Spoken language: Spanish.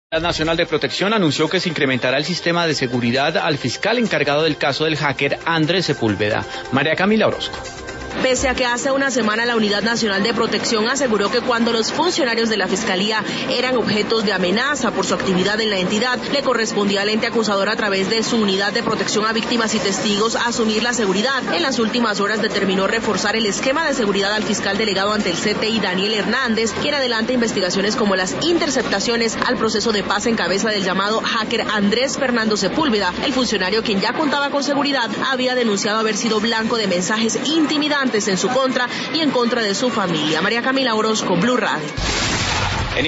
La Nacional de Protección anunció que se incrementará el sistema de seguridad al fiscal encargado del caso del hacker Andrés Sepúlveda. María Camila Orozco. Pese a que hace una semana la Unidad Nacional de Protección aseguró que cuando los funcionarios de la Fiscalía eran objetos de amenaza por su actividad en la entidad, le correspondía al ente acusador a través de su Unidad de Protección a Víctimas y Testigos asumir la seguridad. En las últimas horas determinó reforzar el esquema de seguridad al fiscal delegado ante el CTI Daniel Hernández, quien adelanta investigaciones como las interceptaciones al proceso de paz en cabeza del llamado hacker Andrés Fernando Sepúlveda. El funcionario, quien ya contaba con seguridad, había denunciado haber sido blanco de mensajes intimidantes en su contra y en contra de su familia. María Camila Orozco, Blue Radio.